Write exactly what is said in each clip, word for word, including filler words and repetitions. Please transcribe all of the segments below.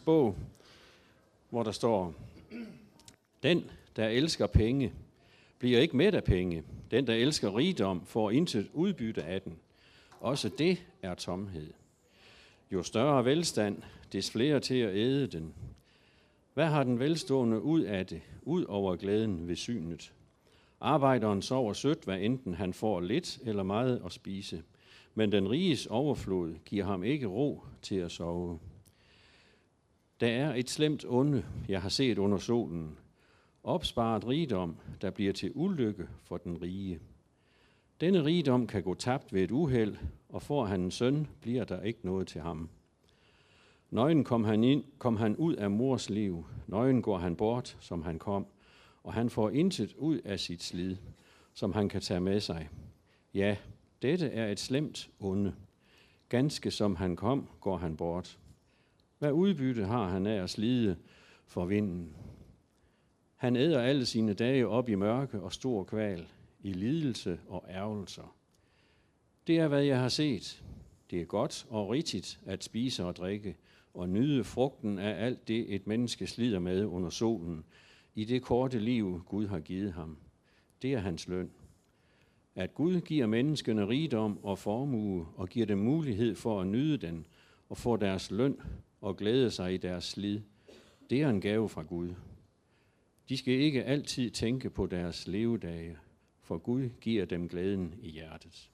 bog, hvor der står, den, der elsker penge, bliver ikke mæt af penge. Den, der elsker rigdom, får intet udbytte af den. Også det er tomhed. Jo større velstand, des flere til at æde den. Hvad har den velstående ud af det, ud over glæden ved synet? Arbejderen sover sødt, hvad enten han får lidt eller meget at spise. Men den riges overflod giver ham ikke ro til at sove. Der er et slemt onde, jeg har set under solen. Opsparet rigdom, der bliver til ulykke for den rige. Denne rigdom kan gå tabt ved et uheld, og får han en søn, bliver der ikke noget til ham. Nøgen kom han, ind, kom han ud af mors liv. Nøgen går han bort, som han kom, og han får intet ud af sit slid, som han kan tage med sig. Ja, dette er et slemt onde. Ganske som han kom, går han bort. Hvad udbytte har han af at slide for vinden? Han æder alle sine dage op i mørke og stor kval, i lidelse og ærgelser. Det er, hvad jeg har set. Det er godt og rigtigt at spise og drikke, og nyde frugten af alt det, et menneske slider med under solen, i det korte liv, Gud har givet ham. Det er hans løn. At Gud giver menneskene rigdom og formue, og giver dem mulighed for at nyde den, og få deres løn og glæde sig i deres slid, det er en gave fra Gud. De skal ikke altid tænke på deres levedage, for Gud giver dem glæden i hjertet.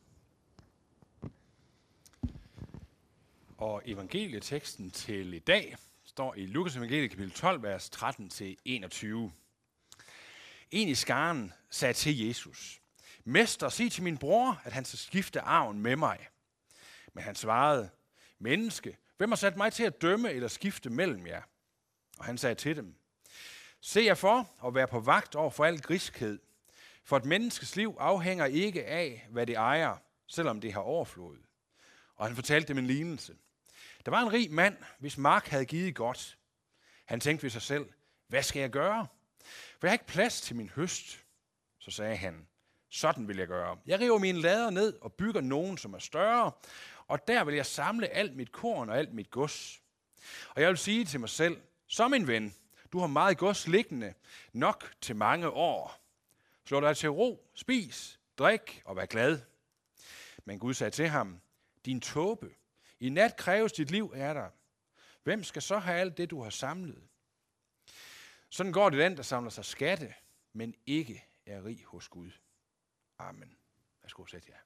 Og evangelieteksten til i dag står i Lukas evangeliet kapitel tolv, vers tretten til enogtyve. En i skaren sagde til Jesus, Mester, sig til min bror, at han skal skifte arven med mig. Men han svarede, Menneske, hvem har sat mig til at dømme eller skifte mellem jer? Og han sagde til dem, Se jer for og vær på vagt over for al griskhed, for et menneskes liv afhænger ikke af, hvad det ejer, selvom det har overflod. Og han fortalte dem en lignelse. Der var en rig mand, hvis mark havde givet godt. Han tænkte ved sig selv, hvad skal jeg gøre? For jeg har ikke plads til min høst. Så sagde han, sådan vil jeg gøre. Jeg river mine lader ned og bygger nogen, som er større, og der vil jeg samle alt mit korn og alt mit gods. Og jeg vil sige til mig selv, så min ven, du har meget gods liggende, nok til mange år. Slå dig til ro, spis, drik og vær glad. Men Gud sagde til ham, din tåbe, i nat kræves dit liv er der. Hvem skal så have alt det, du har samlet? Sådan går det den, der samler sig skatte, men ikke er rig hos Gud. Amen. Værsgo, sæt jer.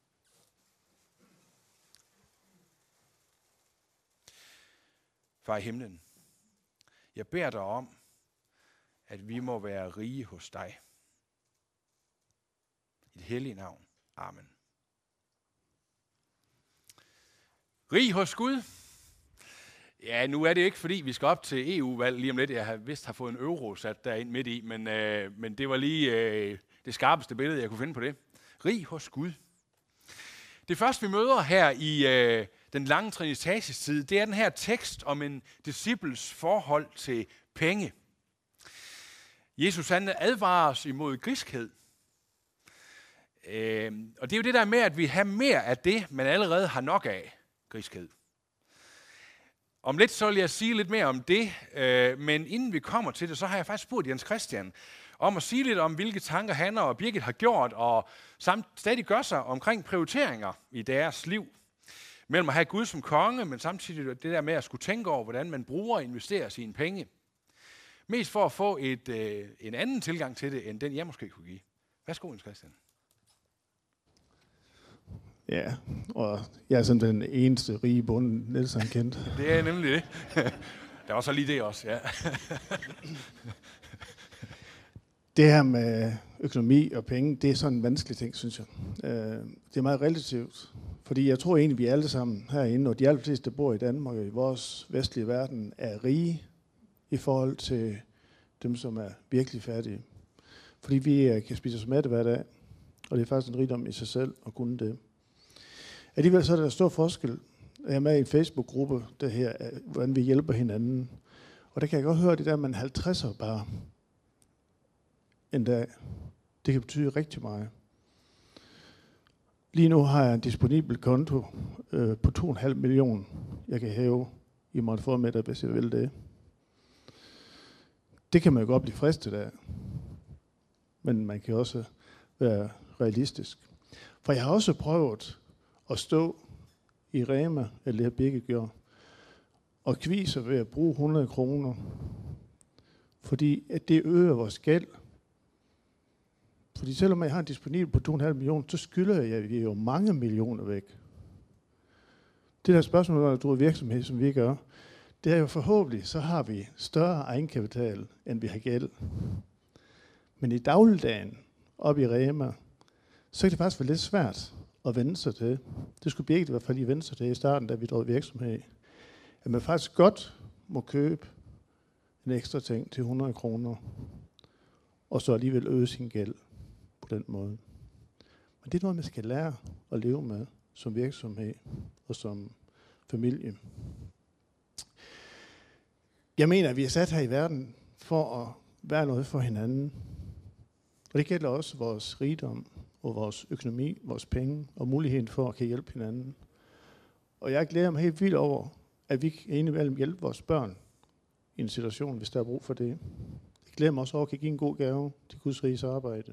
Far i himlen, jeg beder dig om, at vi må være rige hos dig. I det hellige navn. Amen. Rig hos Gud? Ja, nu er det ikke, fordi vi skal op til E U-valg lige om lidt. Jeg har vist har fået en euro sat derind midt i, men, øh, men det var lige øh, det skarpeste billede, jeg kunne finde på det. Rig hos Gud. Det første, vi møder her i øh, den lange trinitatis-tid, det er den her tekst om en disciples forhold til penge. Jesus han advarer os imod griskhed. Øh, og det er jo det der med, at vi har mere af det, man allerede har nok af. Griskhed. Om lidt så vil jeg sige lidt mere om det, øh, men inden vi kommer til det, så har jeg faktisk spurgt Jens Christian om at sige lidt om, hvilke tanker han og Birgit har gjort, og samt stadig gør sig omkring prioriteringer i deres liv. Mellem at have Gud som konge, men samtidig det der med at skulle tænke over, hvordan man bruger og investerer sine penge. Mest for at få et, øh, en anden tilgang til det, end den jeg måske kunne give. Værsgo, Jens Christian. Ja, og jeg er sådan den eneste rige bonde, Niels han kendte. Det er nemlig det. Der var så lige det også, ja. Det her med økonomi og penge, det er sådan en vanskelig ting, synes jeg. Det er meget relativt, fordi jeg tror egentlig, vi alle sammen herinde, og de allerfleste, der bor i Danmark og i vores vestlige verden, er rige i forhold til dem, som er virkelig fattige. Fordi vi kan spise os mætte hver dag, og det er faktisk en rigdom i sig selv at kunne det. Alligevel så er der stor forskel. Jeg er med i en Facebook-gruppe, der her, hvordan vi hjælper hinanden. Og der kan jeg godt høre, det der med en halvtredser bare en dag. Det kan betyde rigtig meget. Lige nu har jeg en disponibel konto øh, på to komma fem millioner, jeg kan hæve I måtte få med det, hvis jeg vil det. Det kan man jo godt blive fristet af. Men man kan også være realistisk. For jeg har også prøvet at stå i Rema, eller det har Birgit gjort, og kviser ved at bruge hundrede kroner, fordi at det øger vores gæld. Fordi selvom jeg har en disponibel på to komma fem millioner, så skylder jeg jo mange millioner væk. Det der spørgsmål, når du er virksomhed, som vi gør, det er jo forhåbentlig, så har vi større egenkapital, end vi har gæld. Men i dagligdagen, op i Rema, så kan det faktisk være lidt svært at vende sig til. Det skulle Birgit i hvert fald lige vende sig til i starten, da vi drev virksomhed. At man faktisk godt må købe en ekstra ting til hundrede kroner, og så alligevel øge sin gæld på den måde. Men det er noget, man skal lære at leve med som virksomhed og som familie. Jeg mener, at vi er sat her i verden for at være noget for hinanden. Og det gælder også vores rigdom og vores økonomi, vores penge og muligheden for at kan hjælpe hinanden. Og jeg glæder mig helt vildt over, at vi kan indimellem hjælpe vores børn i en situation, hvis der er brug for det. Jeg glæder mig også over at kan give en god gave til Guds riges arbejde.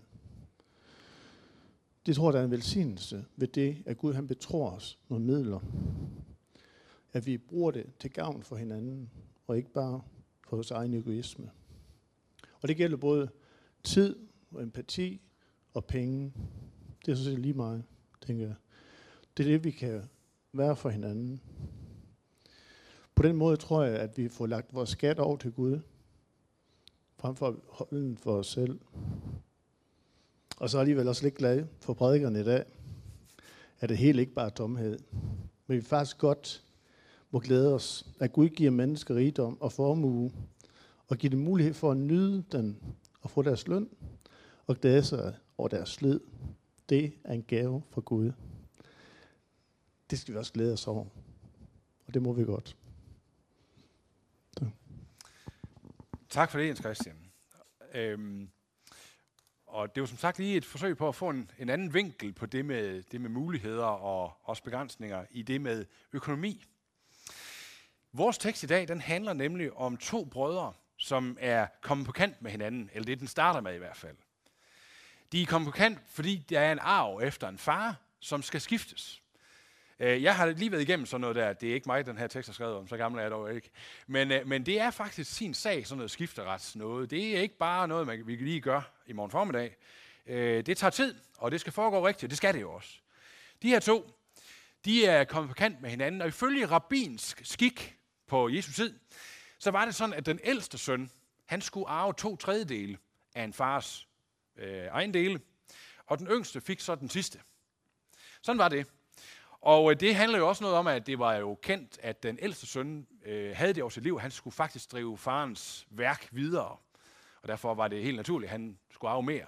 Det tror jeg, der er en velsignelse ved det, at Gud han betror os nogle midler. At vi bruger det til gavn for hinanden, og ikke bare for vores egen egoisme. Og det gælder både tid og empati og penge. Det er så set lige meget, tænker jeg. Det er det, vi kan være for hinanden. På den måde tror jeg, at vi får lagt vores skat over til Gud, frem for at holde den for os selv. Og så er alligevel også lidt glad for prædikerne i dag, at det helt ikke bare er tomhed. Men vi faktisk godt må glæde os, at Gud giver mennesker rigdom og formue, og giver dem mulighed for at nyde den og få deres løn, og glæde sig over deres slid. Det er en gave fra Gud. Det skal vi også glæde os over. Og det må vi godt. Så. Tak for det, Jens Christian. Øhm, og det var som sagt lige et forsøg på at få en, en anden vinkel på det med, det med muligheder og også begrænsninger i det med økonomi. Vores tekst i dag, den handler nemlig om to brødre, som er kommet på kant med hinanden, eller det den starter med i hvert fald. De er kommet på kant, fordi der er en arv efter en far, som skal skiftes. Jeg har lige været igennem sådan noget der. Det er ikke mig, den her tekst har skrevet om, så gammel er jeg dog ikke. Men, men det er faktisk sin sag, sådan noget skifterets noget. Det er ikke bare noget, man, vi lige gør i morgen formiddag. Det tager tid, og det skal foregå rigtigt. Det skal det jo også. De her to, de er kommet på kant med hinanden, og ifølge rabbinsk skik på Jesu tid, så var det sådan, at den ældste søn, han skulle arve to tredjedele af en fars øh, ejendele, og den yngste fik så den sidste. Sådan var det. Og det handler jo også noget om, at det var jo kendt, at den ældste søn øh, havde det over sit liv. Han skulle faktisk drive farens værk videre. Og derfor var det helt naturligt, at han skulle arve mere.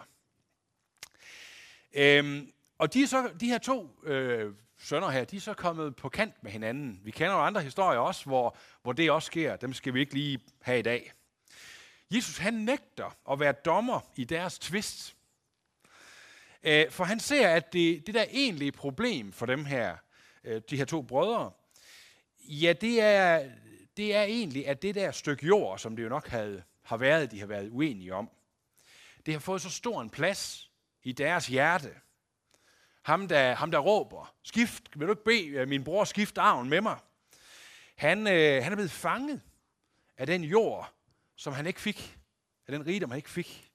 Øhm, og de, så, de her to øh, sønner her, de er så kommet på kant med hinanden. Vi kender jo andre historier også, hvor, hvor det også sker. Dem skal vi ikke lige have i dag. Jesus han nægter at være dommer i deres tvist. Øh, for han ser, at det, det der egentlige problem for dem her, øh, de her to brødre, ja, det er, det er egentlig, at det der stykke jord, som det jo nok havde, har været, de har været uenige om, det har fået så stor en plads i deres hjerte. Ham der, ham der råber, skift, vil du ikke bede min bror skifte arven med mig? Han, øh, han er blevet fanget af den jord, som han ikke fik, af den rigdom, han ikke fik.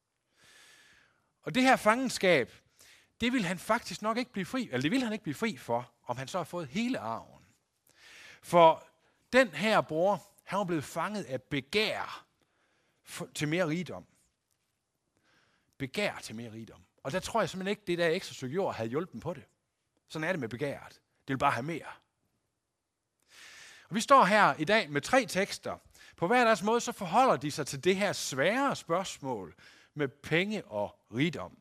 Og det her fangenskab, det vil han faktisk nok ikke blive fri, eller det vil han ikke blive fri for, om han så har fået hele arven. For den her bror, han var blevet fanget af begær til mere rigdom. Begær til mere rigdom. Og der tror jeg simpelthen ikke, det der ekstra stykke jord havde hjulpet dem på det. Sådan er det med begæret. Det vil bare have mere. Og vi står her i dag med tre tekster. På hver deres måde så forholder de sig til det her svære spørgsmål med penge og rigdom.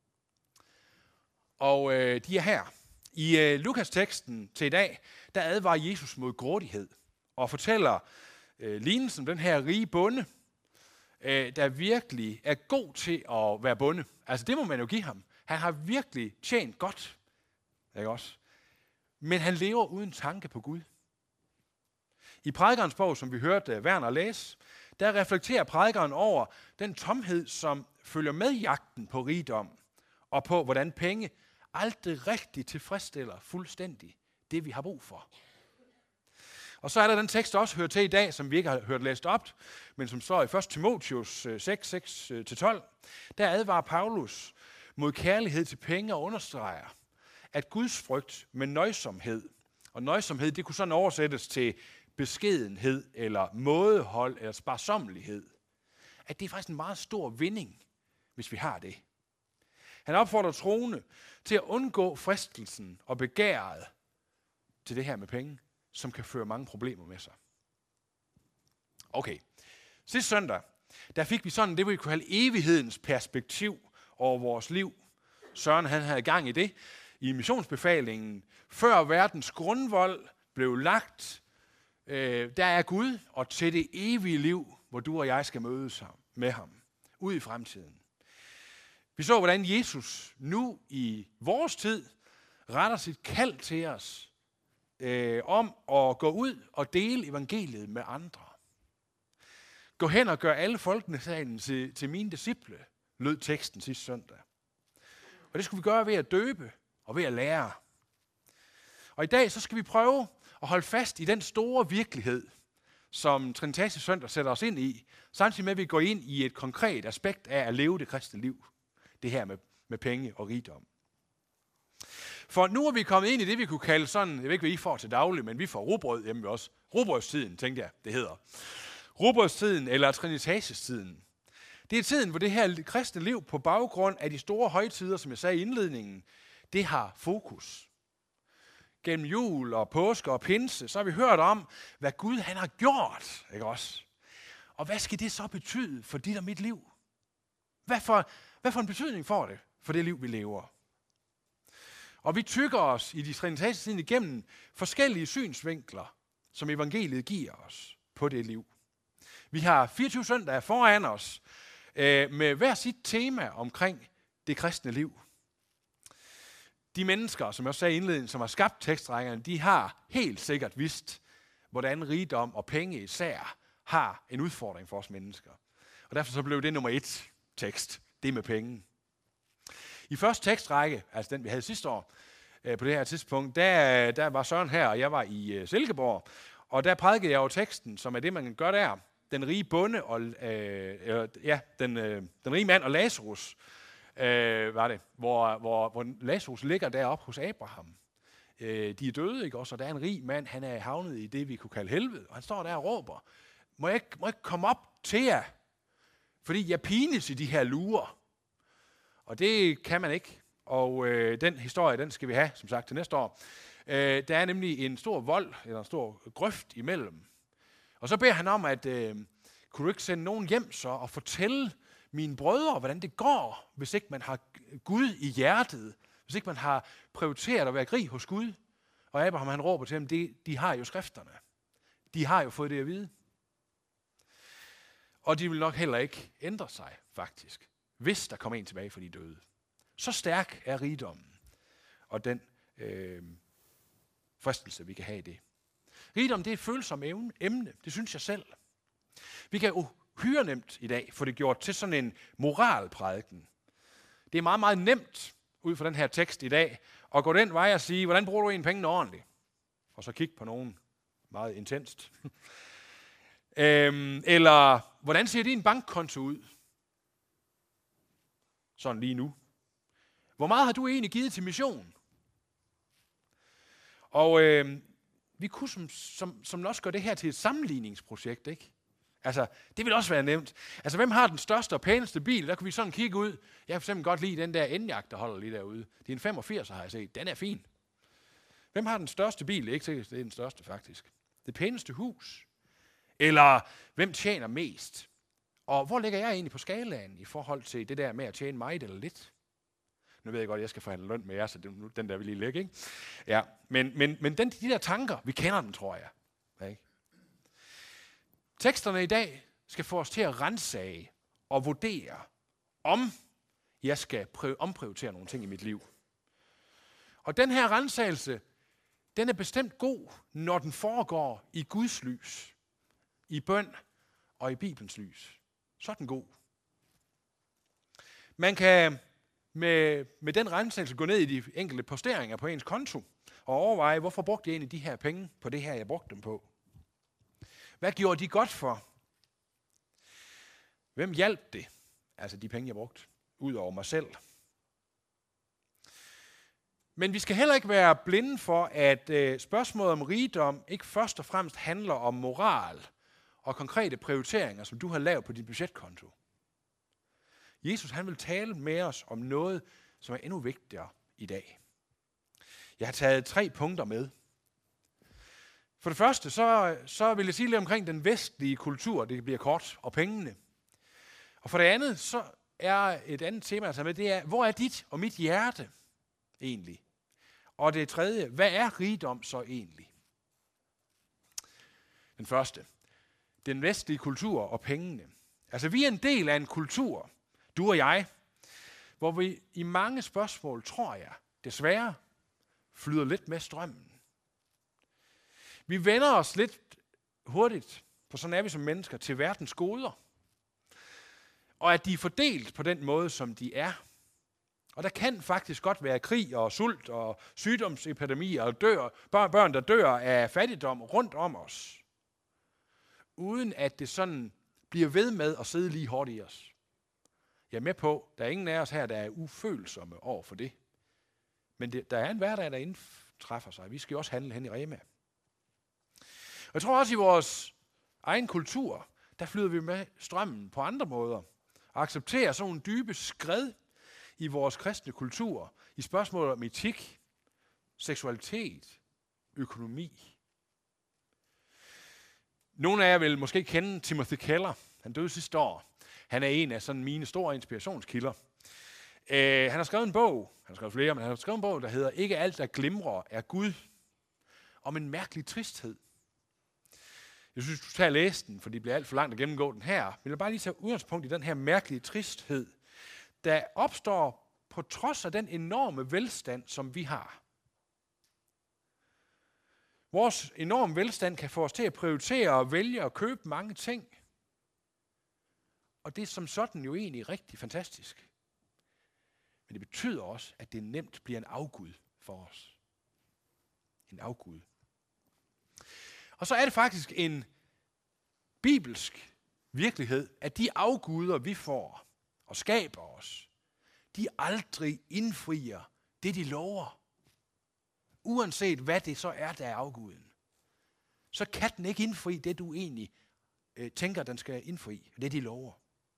Og øh, de er her. I øh, Lukas-teksten til i dag, der advarer Jesus mod grådighed og fortæller øh, lignelsen om den her rige bonde, øh, der virkelig er god til at være bonde. Altså det må man jo give ham. Han har virkelig tjent godt. Ikke også? Men han lever uden tanke på Gud. I prædikernes bog, som vi hørte Werner læse, der reflekterer prædikeren over den tomhed, som følger med jagten på rigdom, og på, hvordan penge aldrig rigtig tilfredsstiller fuldstændig det, vi har brug for. Og så er der den tekst, der også hører til i dag, som vi ikke har hørt læst op, men som står i første Timotheus seks, seks til tolv. Der advarer Paulus mod kærlighed til penge og understreger, at Guds frygt med nøjsomhed, og nøjsomhed, det kunne sådan oversættes til beskedenhed, eller mådehold, eller sparsommelighed, at det er faktisk en meget stor vinding, hvis vi har det. Han opfordrer troende til at undgå fristelsen og begæret til det her med penge, som kan føre mange problemer med sig. Okay, sidste søndag, der fik vi sådan det, vi kunne kalde evighedens perspektiv over vores liv. Søren han havde gang i det i missionsbefalingen. Før verdens grundvold blev lagt, øh, der er Gud, og til det evige liv, hvor du og jeg skal mødes med ham, ud i fremtiden. Vi så, hvordan Jesus nu i vores tid retter sit kald til os øh, om at gå ud og dele evangeliet med andre. Gå hen og gør alle folkene sagen til, til mine disciple, lød teksten sidste søndag. Og det skulle vi gøre ved at døbe og ved at lære. Og i dag så skal vi prøve at holde fast i den store virkelighed, som Trinitatis søndag sætter os ind i, samtidig med at vi går ind i et konkret aspekt af at leve det kristne liv. Det her med, med penge og rigdom. For nu er vi kommet ind i det, vi kunne kalde sådan, jeg ved ikke, hvad I får til daglig, men vi får rugbrød hjemme også. Rugbrødstiden, tænkte jeg, det hedder. Rugbrødstiden eller Trinitatis-tiden. Det er tiden, hvor det her kristne liv på baggrund af de store højtider, som jeg sagde i indledningen, det har fokus. Gennem jul og påske og pinse, så har vi hørt om, hvad Gud han har gjort, ikke også? Og hvad skal det så betyde for dit og mit liv? Hvad for, hvad for en betydning får det for det liv, vi lever? Og vi tykker os i de Trinitatis-tiden igennem forskellige synsvinkler, som evangeliet giver os på det liv. Vi har fireogtyve søndage foran os øh, med hver sit tema omkring det kristne liv. De mennesker, som jeg også sagde i indledningen, som har skabt tekstrækkerne, de har helt sikkert vidst, hvordan rigdom og penge især har en udfordring for os mennesker. Og derfor så blev det nummer et tekst, det med penge. I første tekstrække, altså den vi havde sidste år, øh, på det her tidspunkt, der, der var Søren her, og jeg var i øh, Silkeborg, og der prædikede jeg jo teksten, som er det, man kan gøre der. Den rige bonde og øh, ja, den, øh, den rige mand og Lazarus, øh, var det, hvor, hvor, hvor Lazarus ligger deroppe hos Abraham. Øh, de er døde, ikke også? Og der er en rig mand, han er havnet i det, vi kunne kalde helvede, og han står der og råber, må jeg ikke, må jeg ikke komme op til jer, fordi jeg pines i de her lurer. Og det kan man ikke, og øh, den historie, den skal vi have, som sagt, til næste år. Øh, der er nemlig en stor vold, eller en stor grøft imellem. Og så beder han om, at øh, kunne du ikke sende nogen hjem så og fortælle mine brødre, hvordan det går, hvis ikke man har Gud i hjertet, hvis ikke man har prioriteret at være grig hos Gud. Og Abraham han råber til dem, de, de har jo skrifterne. De har jo fået det at vide. Og de vil nok heller ikke ændre sig, faktisk, hvis der kommer en tilbage for de døde. Så stærk er rigdommen, og den øh, fristelse, vi kan have i det. Rigdom, det er et følsomt emne, det synes jeg selv. Vi kan uhyre nemt i dag få det gjort til sådan en moralprædiken. Det er meget, meget nemt, ud fra den her tekst i dag, at gå den vej og sige, hvordan bruger du en penge ordentligt? Og så kigge på nogen meget intenst. øhm, eller, hvordan ser din bankkonto ud? Sådan lige nu. Hvor meget har du egentlig givet til mission? Og øh, vi kunne som, som, som også gøre det her til et sammenligningsprojekt, ikke? Altså, det vil også være nemt. Altså, hvem har den største og pæneste bil? Der kunne vi sådan kigge ud. Jeg kan for eksempel godt lide den der Enyaq, der holder lige derude. Det er en femogfirs, har jeg set. Den er fin. Hvem har den største bil? Det er ikke sikkert, det er den største, faktisk. Det pæneste hus. Eller, hvem tjener mest? Og hvor ligger jeg egentlig på skalaen i forhold til det der med at tjene meget eller lidt? Nu ved jeg godt, at jeg skal forhandle løn med jer, så den, den der vil lige ligge, ikke? Ja, men, men, men den, de der tanker, vi kender dem, tror jeg. Ikke? Teksterne i dag skal få os til at ransage og vurdere, om jeg skal prøve, omprioritere nogle ting i mit liv. Og den her ransagelse, den er bestemt god, når den foregår i Guds lys, i bøn og i Bibelens lys. Så er den god. Man kan med, med den renselse gå ned i de enkelte posteringer på ens konto og overveje, hvorfor brugte jeg egentlig de her penge på det her, jeg brugte dem på? Hvad gjorde de godt for? Hvem hjalp det? Altså de penge, jeg brugte, ud over mig selv. Men vi skal heller ikke være blinde for, at øh, spørgsmålet om rigdom ikke først og fremmest handler om moral og konkrete prioriteringer, som du har lavet på din budgetkonto. Jesus han vil tale med os om noget, som er endnu vigtigere i dag. Jeg har taget tre punkter med. For det første, så, så vil jeg sige lidt omkring den vestlige kultur, det bliver kort, og pengene. Og for det andet, så er et andet tema, jeg tager med, det er, hvor er dit og mit hjerte egentlig? Og det tredje, hvad er rigdom så egentlig? Den første, den vestlige kultur og pengene. Altså vi er en del af en kultur, du og jeg, hvor vi i mange spørgsmål, tror jeg, desværre, flyder lidt med strømmen. Vi vender os lidt hurtigt, for sådan er vi som mennesker, til verdens goder. Og at de er fordelt på den måde, som de er. Og der kan faktisk godt være krig og sult og sygdomsepidemier og dør, børn, der dør af fattigdom rundt om os. Uden at det sådan bliver ved med at sidde lige hårdt i os. Jeg er med på, der er ingen af os her, der er ufølsomme over for det. Men det, der er en hverdag, der indtræffer sig. Vi skal jo også handle hen i Rema. Og jeg tror også i vores egen kultur, der flyder vi med strømmen på andre måder. Og accepterer sådan nogle dybe skred i vores kristne kultur, i spørgsmål om etik, seksualitet, økonomi. Nogle af jer vil måske kende Timothy Keller. Han døde sidste år. Han er en af sådan mine store inspirationskilder. Uh, han har skrevet en bog, han har skrevet flere, men han har skrevet en bog, der hedder Ikke alt, der glimrer, er Gud. Om en mærkelig tristhed. Jeg synes, du tager og læse den, for det bliver alt for langt at gennemgå den her. Men jeg vil bare lige tage udgangspunkt i den her mærkelige tristhed, der opstår på trods af den enorme velstand, som vi har. Vores enorme velstand kan få os til at prioritere og vælge og købe mange ting. Og det er som sådan jo egentlig rigtig fantastisk. Men det betyder også, at det nemt bliver en afgud for os. En afgud. Og så er det faktisk en bibelsk virkelighed, at de afguder, vi får og skaber os, de aldrig indfrier det, de lover. Uanset hvad det så er, der er afguden. Så kan den ikke indfri det, du egentlig øh, tænker, den skal indfri. Det, de lover.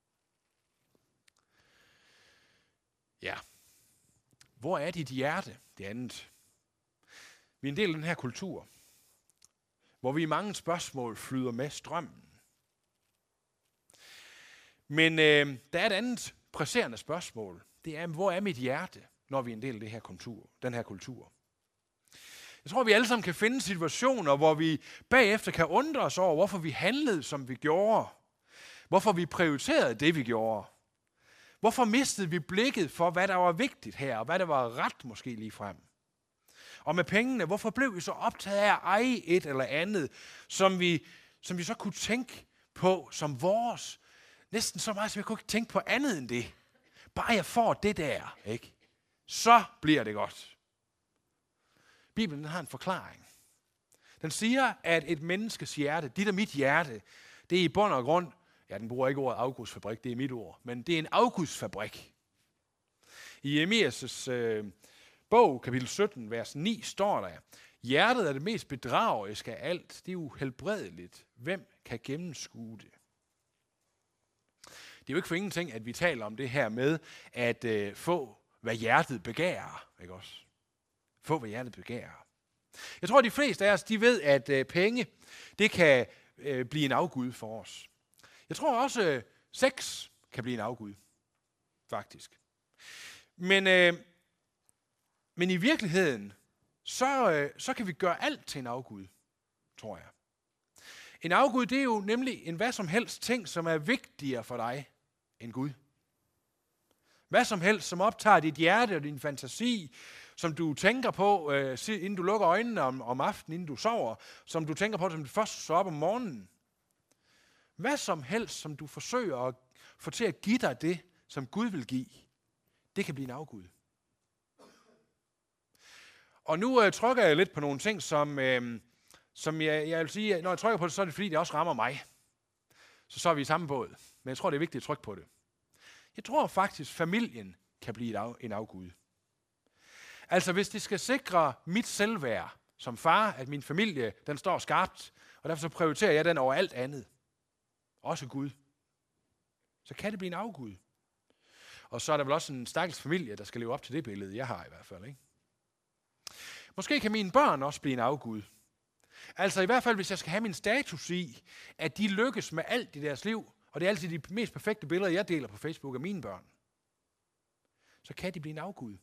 Ja. Hvor er dit hjerte? Det andet. Vi er en del af den her kultur, hvor vi i mange spørgsmål flyder med strømmen. Men øh, der er et andet presserende spørgsmål. Det er, hvor er mit hjerte, når vi er en del af det her kultur, den her kultur? Jeg tror, vi alle sammen kan finde situationer, hvor vi bagefter kan undre os over, hvorfor vi handlede, som vi gjorde. Hvorfor vi prioriterede det, vi gjorde. Hvorfor mistede vi blikket for, hvad der var vigtigt her, og hvad der var ret måske lige frem. Og med pengene, hvorfor blev vi så optaget af at eje et eller andet, som vi, som vi så kunne tænke på som vores? Næsten så meget, som jeg kunne ikke tænke på andet end det. Bare jeg får det der, ikke? Så bliver det godt. Bibelen har en forklaring. Den siger, at et menneskes hjerte, dit og mit hjerte, det er i bund og grund, ja, den bruger ikke ordet afgudsfabrik, det er mit ord, men det er en afgudsfabrik. I Jeremias' øh, bog, kapitel sytten, vers ni, står der, hjertet er det mest bedrageriske af alt, det er uhelbredeligt. Hvem kan gennemskue det? Det er jo ikke for ingenting, at vi taler om det her med at øh, få, hvad hjertet begærer, ikke også? Få, hvad hjertet begærer. Jeg tror, at de fleste af os, de ved, at øh, penge, det kan øh, blive en afgud for os. Jeg tror også, at øh, sex kan blive en afgud, faktisk. Men, øh, men i virkeligheden, så, øh, så kan vi gøre alt til en afgud, tror jeg. En afgud, det er jo nemlig en hvad som helst ting, som er vigtigere for dig end Gud. Hvad som helst, som optager dit hjerte og din fantasi, som du tænker på, øh, inden du lukker øjnene om, om aftenen, inden du sover, som du tænker på, som du først så op om morgenen. Hvad som helst, som du forsøger at få til at give dig det, som Gud vil give, det kan blive en afgud. Og nu øh, trykker jeg lidt på nogle ting, som, øh, som jeg, jeg vil sige, når jeg trykker på det, så er det fordi, det også rammer mig. Så så er vi i samme båd. Men jeg tror, det er vigtigt at trykke på det. Jeg tror faktisk, familien kan blive af, en afgud. Altså, hvis det skal sikre mit selvværd som far, at min familie, den står skarpt, og derfor så prioriterer jeg den over alt andet, også Gud, så kan det blive en afgud. Og så er der vel også en stakkels familie, der skal leve op til det billede, jeg har i hvert fald, ikke? Måske kan mine børn også blive en afgud. Altså i hvert fald, hvis jeg skal have min status i, at de lykkes med alt i deres liv, og det er altid de mest perfekte billeder, jeg deler på Facebook af mine børn, så kan de blive en afgud.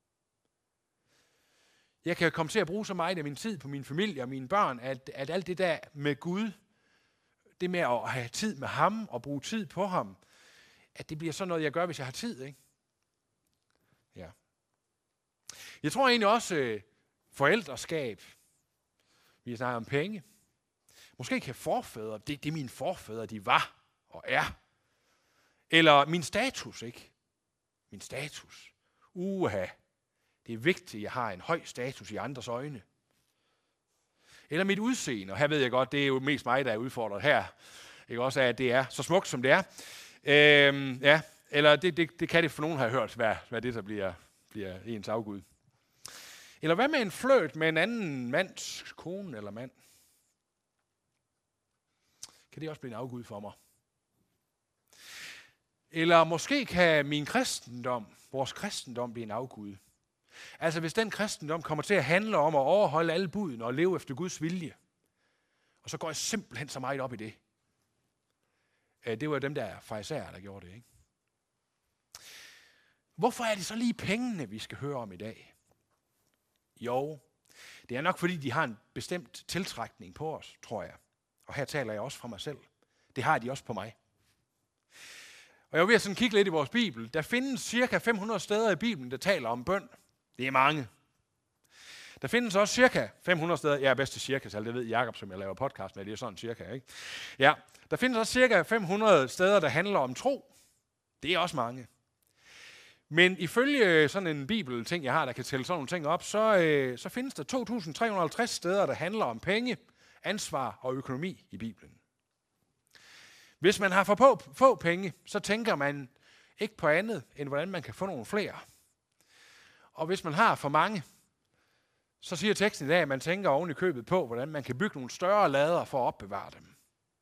Jeg kan komme til at bruge så meget af min tid på min familie og mine børn, at, at alt det der med Gud, det med at have tid med ham og bruge tid på ham, at det bliver sådan noget, jeg gør, hvis jeg har tid, ikke? Ja. Jeg tror egentlig også, øh, forældreskab, vi snakker om penge, måske kan forfædre, det, det er mine forfædre, de var og er. Eller min status, ikke? Min status. Uha, det er vigtigt, at jeg har en høj status i andres øjne. Eller mit udseende, og her ved jeg godt, det er jo mest mig, der er udfordret her. Ikke også, at det er så smukt, som det er. Øhm, ja, eller det, det, det kan det for nogen have hørt, hvad, hvad det så bliver, bliver ens afgud. Eller hvad med en fløjt med en anden mands kone eller mand? Kan det også blive en afgud for mig? Eller måske kan min kristendom, vores kristendom, blive en afgud. Altså hvis den kristendom kommer til at handle om at overholde alle budene og leve efter Guds vilje, og så går jeg simpelthen så meget op i det. Det var dem, der er farisæere, der gjorde det, ikke? Hvorfor er det så lige pengene, vi skal høre om i dag? Jo, det er nok fordi, de har en bestemt tiltrækning på os, tror jeg. Og her taler jeg også fra mig selv. Det har de også på mig. Og jeg vil sådan kigge lidt i vores Bibel. Der findes cirka fem hundrede steder i Bibelen, der taler om bøn. Det er mange. Der findes også cirka fem hundrede steder, jeg er bedst til cirka, så det ved Jakob, som jeg laver podcast med, det er sådan cirka, ikke? Ja, der findes også cirka fem hundrede steder, der handler om tro. Det er også mange. Men ifølge sådan en bibelting, jeg har, der kan tælle sådan nogle ting op, så, øh, så findes der to tusind tre hundrede og halvtreds steder, der handler om penge, ansvar og økonomi i Bibelen. Hvis man har for få, få penge, så tænker man ikke på andet, end hvordan man kan få nogle flere. Og hvis man har for mange, så siger teksten i dag, at man tænker oven i købet på, hvordan man kan bygge nogle større lader for at opbevare dem.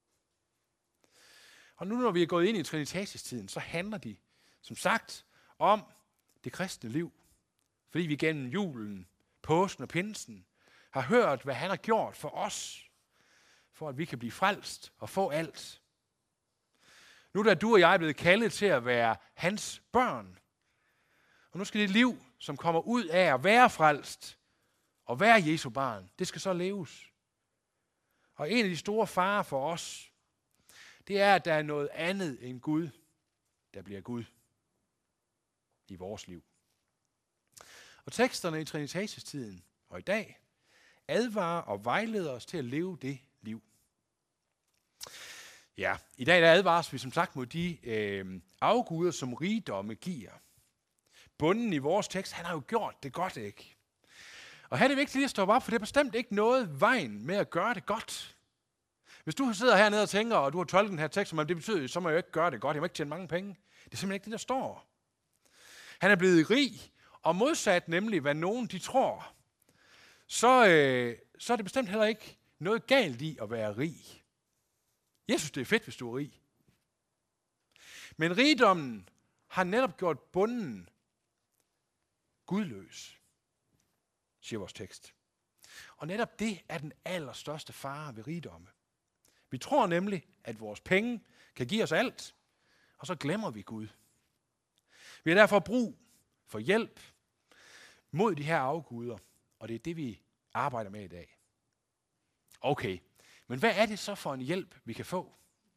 Og nu når vi er gået ind i trinitatiestiden, så handler de, som sagt, om det kristne liv. Fordi vi gennem julen, påsken og pinsen har hørt, hvad han har gjort for os, for at vi kan blive frelst og få alt. Nu er du og jeg blevet kaldet til at være hans børn. Og nu skal det liv, som kommer ud af at være frelst og være Jesu barn, det skal så leves. Og en af de store farer for os, det er, at der er noget andet end Gud, der bliver Gud i vores liv. Og teksterne i trinitatiestiden og i dag advarer og vejleder os til at leve det liv. Ja, i dag der advares vi som sagt mod de øh, afguder, som rigdomme giver. Bunden i vores tekst, han har jo gjort det godt, ikke? Og her er det vigtigt lige at stoppe op, for det er bestemt ikke noget vejen med at gøre det godt. Hvis du sidder hernede og tænker, og du har tolket den her tekst, men det betyder, så må jeg jo ikke gøre det godt, jeg må ikke tjene mange penge. Det er simpelthen ikke det, der står. Han er blevet rig, og modsat nemlig, hvad nogen de tror, så, øh, så er det bestemt heller ikke noget galt i at være rig. Jeg synes, det er fedt, hvis du er rig. Men rigdommen har netop gjort bunden gudløs, siger vores tekst. Og netop det er den allerstørste fare ved rigdomme. Vi tror nemlig, at vores penge kan give os alt, og så glemmer vi Gud. Vi har derfor brug for hjælp mod de her afguder, og det er det, vi arbejder med i dag. Okay, men hvad er det så for en hjælp, vi kan få?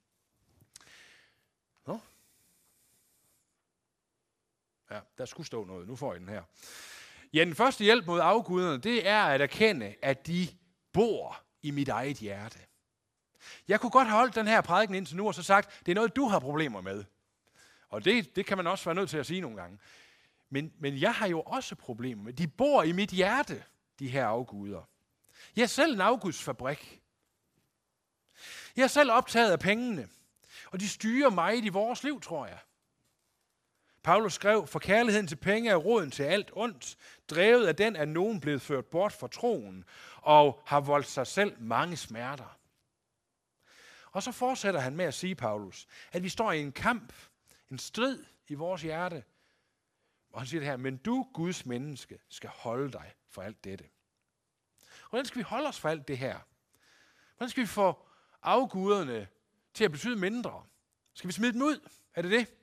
Nå? Ja, der skulle stå noget. Nu får jeg den her. Ja, den første hjælp mod afguderne, det er at erkende, at de bor i mit eget hjerte. Jeg kunne godt have holdt den her prædiken indtil nu og så sagt, det er noget, du har problemer med. Og det, det kan man også være nødt til at sige nogle gange. Men, men jeg har jo også problemer med. De bor i mit hjerte, de her afguder. Jeg er selv en afgudsfabrik. Jeg er selv optaget af pengene, og de styrer mig i vores liv, tror jeg. Paulus skrev, for kærligheden til penge er roden til alt ondt. Drevet af den er nogen blevet ført bort fra troen, og har voldt sig selv mange smerter. Og så fortsætter han med at sige, Paulus, at vi står i en kamp, en strid i vores hjerte. Og han siger det her, men du, Guds menneske, skal holde dig for alt dette. Hvordan skal vi holde os for alt det her? Hvordan skal vi få afguderne til at betyde mindre? Skal vi smide dem ud? Er det det?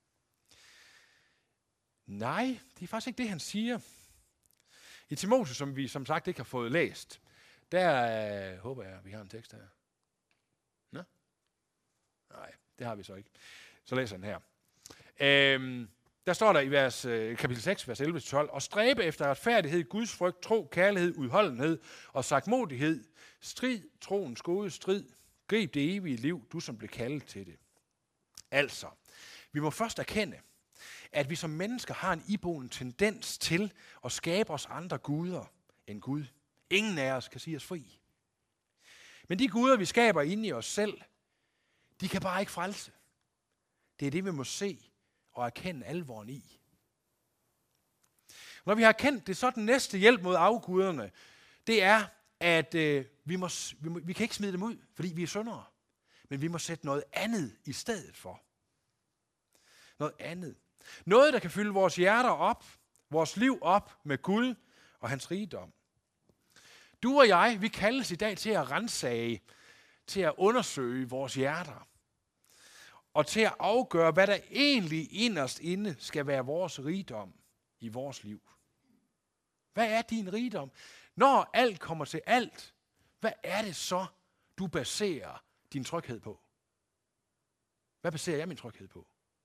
Nej, det er faktisk ikke det, han siger. I Timotheus, som vi som sagt ikke har fået læst, der øh, håber jeg, at vi har en tekst her. Nå? Nej, det har vi så ikke. Så læser den her. Øhm, der står der i vers, øh, kapitel seks, vers elleve til tolv, og stræbe efter retfærdighed, Guds frygt, tro, kærlighed, udholdenhed og sagtmodighed. Strid, troens gode strid. Grib det evige liv, du som blev kaldet til det. Altså, vi må først erkende, at vi som mennesker har en iboende tendens til at skabe os andre guder end Gud. Ingen af os kan sige os fri. Men de guder, vi skaber inde i os selv, de kan bare ikke frelse. Det er det, vi må se og erkende alvoren i. Når vi har kendt det, så er den næste hjælp mod afguderne, det er, at øh, vi, må, vi, må, vi kan ikke smide dem ud, fordi vi er syndere. Men vi må sætte noget andet i stedet for. Noget andet. Noget, der kan fylde vores hjerter op, vores liv op med Gud og hans rigdom. Du og jeg, vi kaldes i dag til at ransage, til at undersøge vores hjerter. Og til at afgøre, hvad der egentlig inderst inde skal være vores rigdom i vores liv. Hvad er din rigdom? Når alt kommer til alt, hvad er det så, du baserer din tryghed på? Hvad baserer jeg min tryghed på?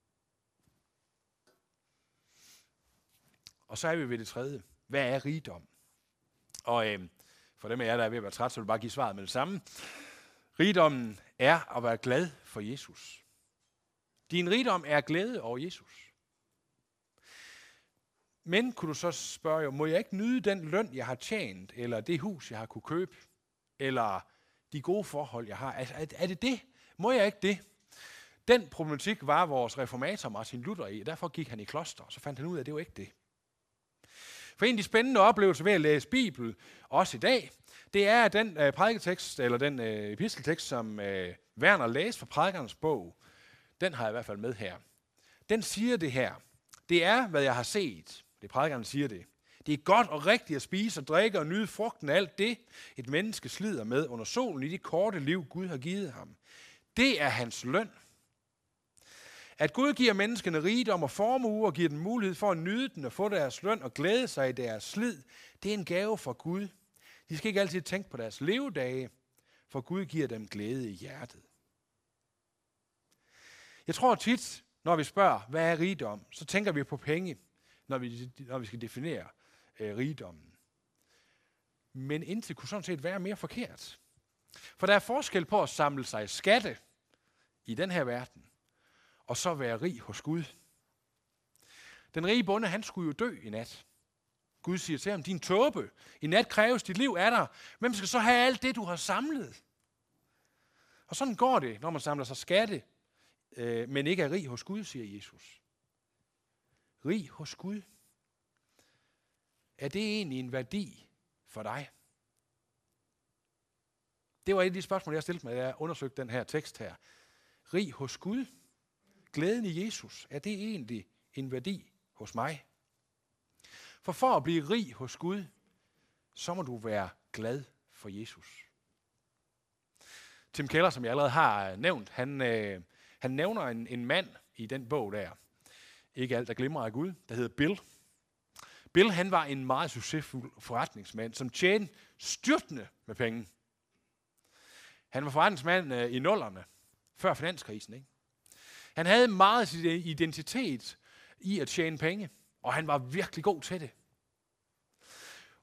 Og så er vi ved det tredje. Hvad er rigdom? Og øh, for dem af jer, der er ved at være træt, så vil jeg bare give svaret med det samme. Rigdommen er at være glad for Jesus. Din rigdom er glæde over Jesus. Men kunne du så spørge, jo, må jeg ikke nyde den løn, jeg har tjent, eller det hus, jeg har kunne købe, eller de gode forhold, jeg har? Er, er, er det det? Må jeg ikke det? Den problematik var vores reformator Martin Luther i, og derfor gik han i kloster, og så fandt han ud af, at det var ikke det. For en af de spændende oplevelser ved at læse Bibel, også i dag, det er, at den øh, prædiketekst, eller den øh, episteltekst, som øh, Werner læste fra prædikernes bog, den har jeg i hvert fald med her. Den siger det her. Det er, hvad jeg har set. Det prædikerne siger det. Det er godt og rigtigt at spise og drikke og nyde frugten af alt det, et menneske slider med under solen i det korte liv, Gud har givet ham. Det er hans løn. At Gud giver menneskene rigdom og formue og giver dem mulighed for at nyde den og få deres løn og glæde sig i deres slid, det er en gave fra Gud. De skal ikke altid tænke på deres levedage, for Gud giver dem glæde i hjertet. Jeg tror tit, når vi spørger, hvad er rigdom, så tænker vi på penge, når vi, når vi skal definere øh, rigdommen. Men indtil kunne sådan set være mere forkert. For der er forskel på at samle sig skatte i den her verden, og så være rig hos Gud. Den rige bonde, han skulle jo dø i nat. Gud siger til ham, din tåbe, i nat kræves dit liv af dig. Hvem skal så have alt det, du har samlet? Og sådan går det, når man samler sig skatte, øh, men ikke er rig hos Gud, siger Jesus. Rig hos Gud. Er det egentlig en værdi for dig? Det var et af de spørgsmål, jeg stillede mig, da jeg undersøgte den her tekst her. Rig hos Gud. Glæden i Jesus, er det egentlig en værdi hos mig? For for at blive rig hos Gud, så må du være glad for Jesus. Tim Keller, som jeg allerede har nævnt, han, øh, han nævner en, en mand i den bog der. Ikke alt, der glimrer af Gud, der hedder Bill. Bill, han var en meget succesfuld forretningsmand, som tjente styrtende med penge. Han var forretningsmand øh, i nullerne, før finanskrisen, ikke? Han havde meget identitet i at tjene penge, og han var virkelig god til det.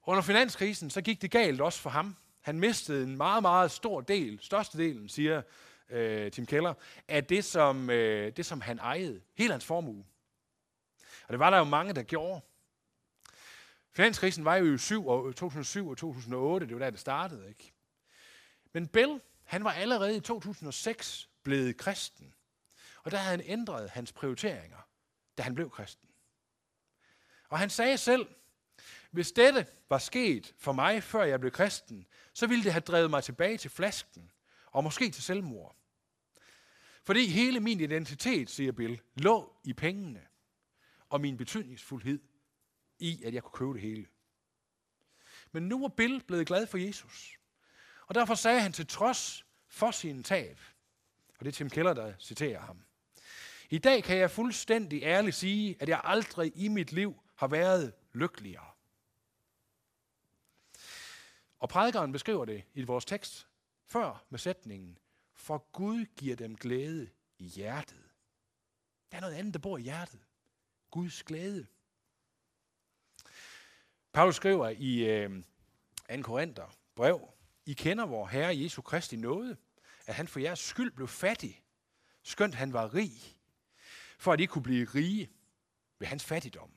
Under finanskrisen, så gik det galt også for ham. Han mistede en meget, meget stor del, størstedelen, siger øh, Tim Keller, af det som, øh, det, som han ejede. Hele hans formue. Og det var der jo mange, der gjorde. Finanskrisen var jo i to tusind og syv og to tusind og otte, det var der, det startede, ikke? Men Bill, han var allerede i to tusind og seks blevet kristen. Og der havde han ændret hans prioriteringer, da han blev kristen. Og han sagde selv, hvis dette var sket for mig, før jeg blev kristen, så ville det have drevet mig tilbage til flasken, og måske til selvmord. Fordi hele min identitet, siger Bill, lå i pengene, og min betydningsfuldhed i, at jeg kunne købe det hele. Men nu var Bill blevet glad for Jesus. Og derfor sagde han til trods for sine tab, og det er Tim Keller, der citerer ham. I dag kan jeg fuldstændig ærligt sige, at jeg aldrig i mit liv har været lykkeligere. Og prædikeren beskriver det i vores tekst før med sætningen, for Gud giver dem glæde i hjertet. Der er noget andet, der bor i hjertet. Guds glæde. Paulus skriver i øh, anden Korinther brev, I kender vor Herre Jesu Kristi nåde, at han for jeres skyld blev fattig, skønt han var rig, for at I kunne blive rige ved hans fattigdom.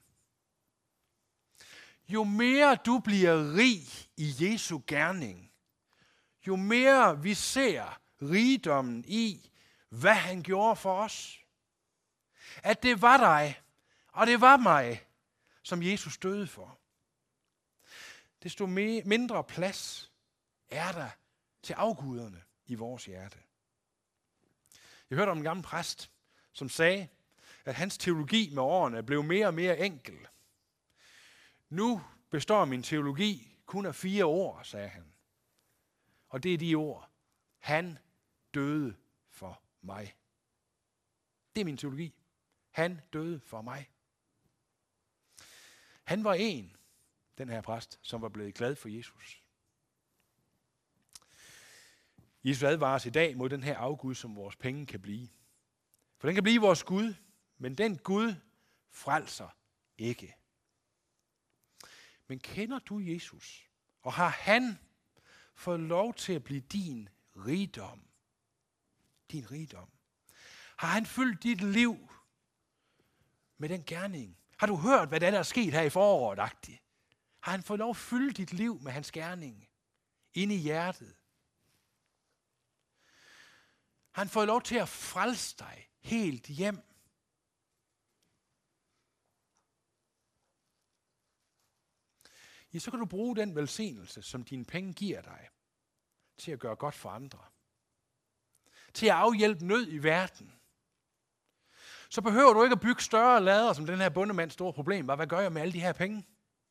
Jo mere du bliver rig i Jesu gerning, jo mere vi ser rigdommen i, hvad han gjorde for os. At det var dig, og det var mig, som Jesus døde for. Desto mindre plads er der til afguderne i vores hjerte. Jeg hørte om en gammel præst, som sagde, at hans teologi med årene blev mere og mere enkel. Nu består min teologi kun af fire ord, sagde han. Og det er de ord. Han døde for mig. Det er min teologi. Han døde for mig. Han var en, den her præst, som var blevet glad for Jesus. Jesus advarer os i dag mod den her afgud, som vores penge kan blive. For den kan blive vores Gud, men den Gud frelser ikke. Men kender du Jesus, og har han fået lov til at blive din rigdom? Din rigdom. Har han fyldt dit liv med den gerning? Har du hørt, hvad der er sket her i foråret? -agtigt? Har han fået lov at fylde dit liv med hans gerning? Inde i hjertet? Har han fået lov til at frelse dig helt hjem? Ja, så kan du bruge den velsignelse, som dine penge giver dig, til at gøre godt for andre. Til at afhjælpe nød i verden. Så behøver du ikke at bygge større lader, som den her bondemands store problem var. Hvad gør jeg med alle de her penge?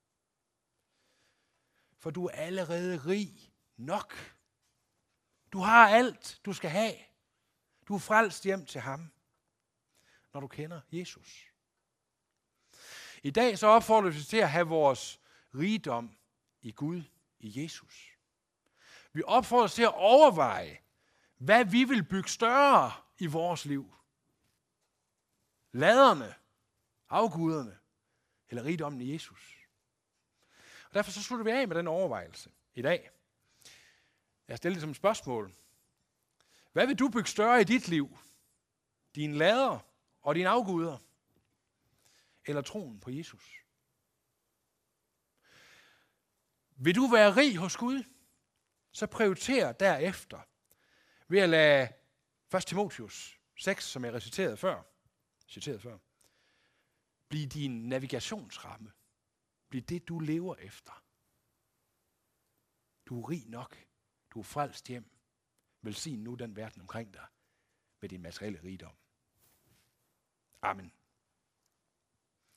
For du er allerede rig nok. Du har alt, du skal have. Du er frelst hjem til ham, når du kender Jesus. I dag så opfordrer vi til at have vores rigdom i Gud, i Jesus. Vi opfordrer til at overveje, hvad vi vil bygge større i vores liv. Laderne, afguderne, eller rigdommen i Jesus. Og derfor så slutter vi af med den overvejelse i dag. Jeg stiller det som et spørgsmål. Hvad vil du bygge større i dit liv? Dine lader og dine afguder? Eller troen på Jesus? Vil du være rig hos Gud? Så prioriter derefter ved at lade første Timotheus seks, som jeg reciterede før, citeret før, blive din navigationsramme. Bliv det, du lever efter. Du er rig nok. Du er frelst hjem. Velsign nu den verden omkring dig med din materielle rigdom. Amen.